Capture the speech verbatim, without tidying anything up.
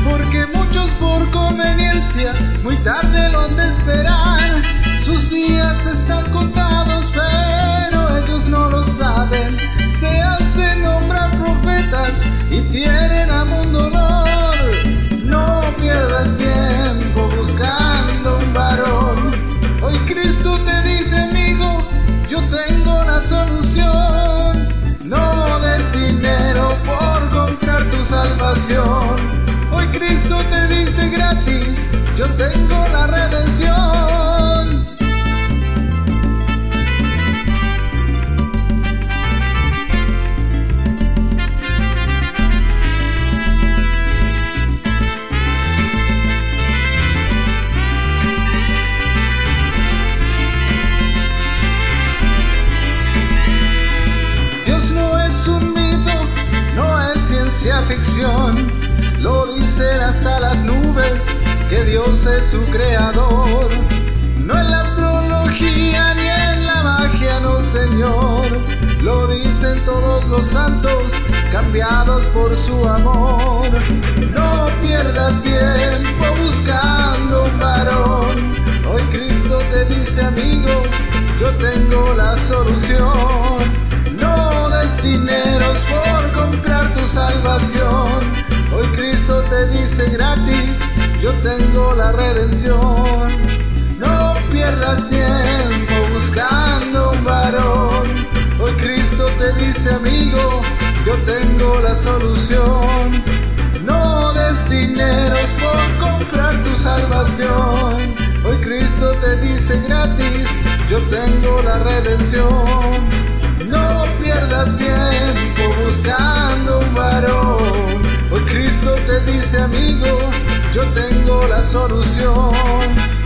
porque muchos por conveniencia muy tarde lo han de esperar. Sus días están contados, pero ellos no lo saben. Se hacen nombrar profetas y tienen aún dolor. No pierdas tiempo buscando un varón. Hoy Cristo te dice, amigo, yo tengo la solución. No des dinero por comprar tu salvación. Hoy Cristo te dice gratis, yo tengo la redención. Dios no es un mito, no es ciencia ficción. Lo dicen hasta las nubes, que Dios es su creador. No en la astrología ni en la magia, no señor. Lo dicen todos los santos, cambiados por su amor. No pierdas tiempo buscando un varón. Hoy Cristo te dice, amigo, yo tengo la solución. No des dineros por comprar tu salvación. Hoy Cristo te dice gratis, yo tengo la redención. No pierdas tiempo buscando un varón. Hoy Cristo te dice, amigo, yo tengo la solución. No des dineros por comprar tu salvación. Hoy Cristo te dice gratis, yo tengo la redención. No pierdas tiempo buscando un varón. Hoy Cristo te dice, amigo, yo tengo la solución.